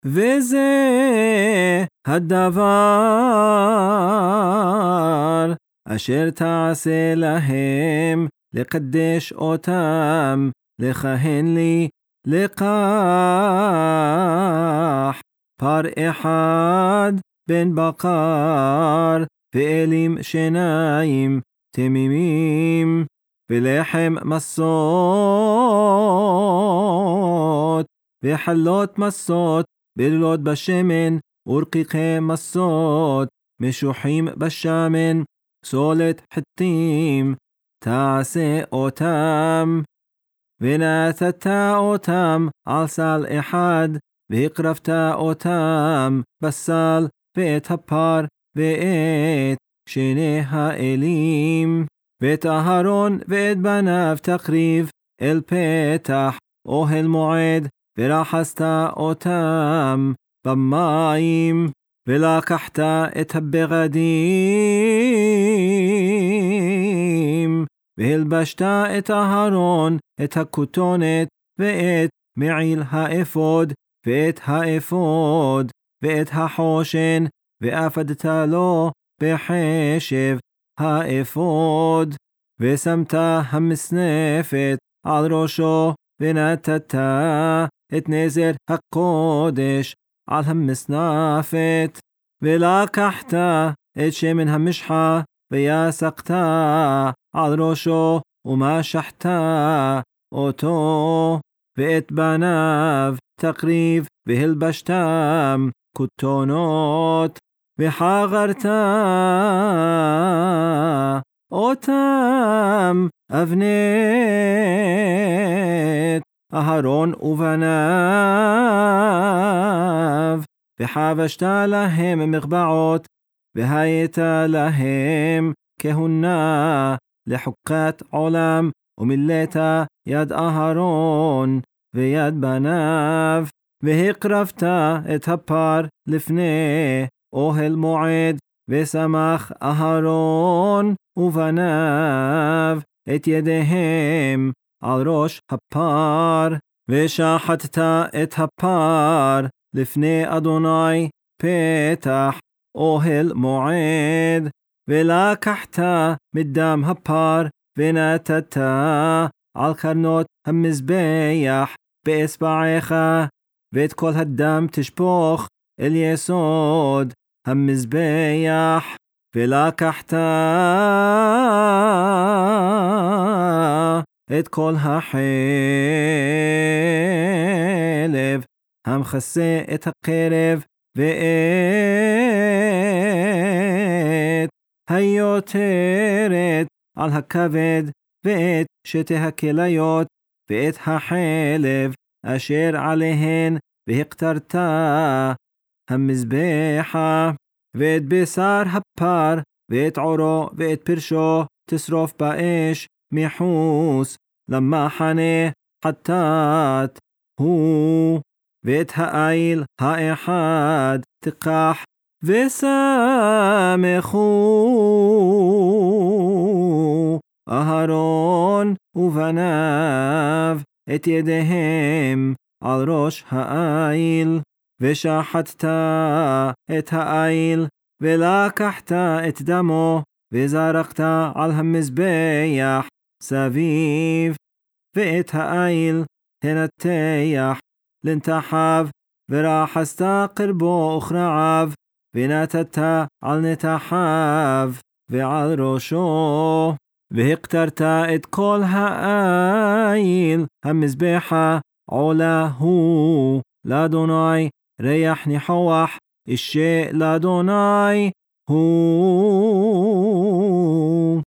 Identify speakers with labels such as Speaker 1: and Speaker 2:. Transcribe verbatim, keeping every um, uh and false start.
Speaker 1: וזה הדבר אשר תעשה להם, לקדש אותם, לכהן לי לקח פר אחד בן בקר, ואלים שיניים תמימים, ולחם מסות, וחלות מסות בלילות בשמן, ורקיקי מסות משוחים בשמן, סולת חטים תעשה אותם. ונתת אותם על סל אחד, והקרבת אותם בסל, ואת הפר ואת שני האלים, ואת אהרון ואת בניו תקריב אל פתח אוהל מועד, ורחסת אותם במים, ולקחת את הבגדים, והלבשת את אהרון את הכותונת, ואת מעיל האפוד, ואת האפוד, ואת החושן, ואפדת לו בחשב האפוד, ושמת המסנפת על ראשו, ונתת את נזר הקודש על המסנפת, ולקחת את שמן המשחה, ויסקת על ראשו, ומשחת אותו, ואת בניו תקריב, והלבשתם כותונות, וחגרת אותם אבנת אהרון ובניו, וחבשת להם מגבעות, והיית להם כהונה לחוקת עולם, ומילאת יד אהרון ויד בניו, והקרבת את הפר לפני אוהל מועד, ושמח אהרון ובניו את ידיהם על ראש הפר, ושחטת את הפר לפני אדוני פתח אוהל מועד, ולקחת מדם הפר, ונתת על קרנות המזבח באצבעך, ואת כל הדם תשפוך אל יסוד המזבח, ולקחת את כל החלב המכסה את הקרב, ואת היותרת על הכבד, ואת שתי הכליות, ואת החלב אשר עליהן, והקטרת המזבחה, ואת בשר הפר, ואת עורו, ואת פרשו תשרוף באש מחוץ למחנה חטאת הוא, ואת האיל האחד תיקח, ושמחו אהרון ובניו את ידיהם על ראש האיל, ושחטת את האיל, ולקחת את דמו, וזרקת על המזבח סביב, ואת האיל תנתח לנתחיו, ורחסת קרבו וכרעיו, ונתת על נתחיו ועל ראשו, והקטרת את כל האיל המזבחה עולה הוא לאדוני, ריח ניחוח אישה לאדוני הוא.